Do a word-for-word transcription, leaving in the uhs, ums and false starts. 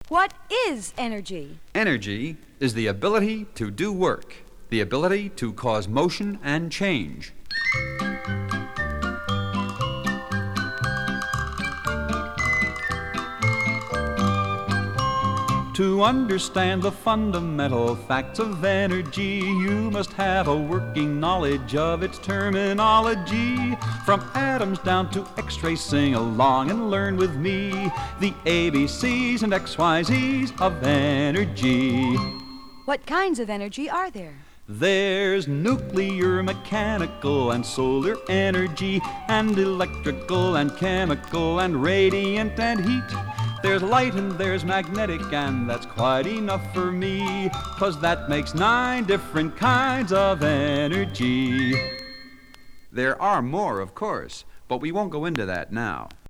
What is energy? Energy is the ability to do work, the ability to cause motion and change. To understand the fundamental facts of energy, you must have a working knowledge of its terminology. From atoms down to X-rays, sing along and learn with me the A B Cs and X Y Zs of energy. What kinds of energy are there? There's nuclear, mechanical, and solar energy, and electrical, and chemical, and radiant, and heat. There's light and there's magnetic, and that's quite enough for me, 'cause that makes nine different kinds of energy. There are more, of course, but we won't go into that now.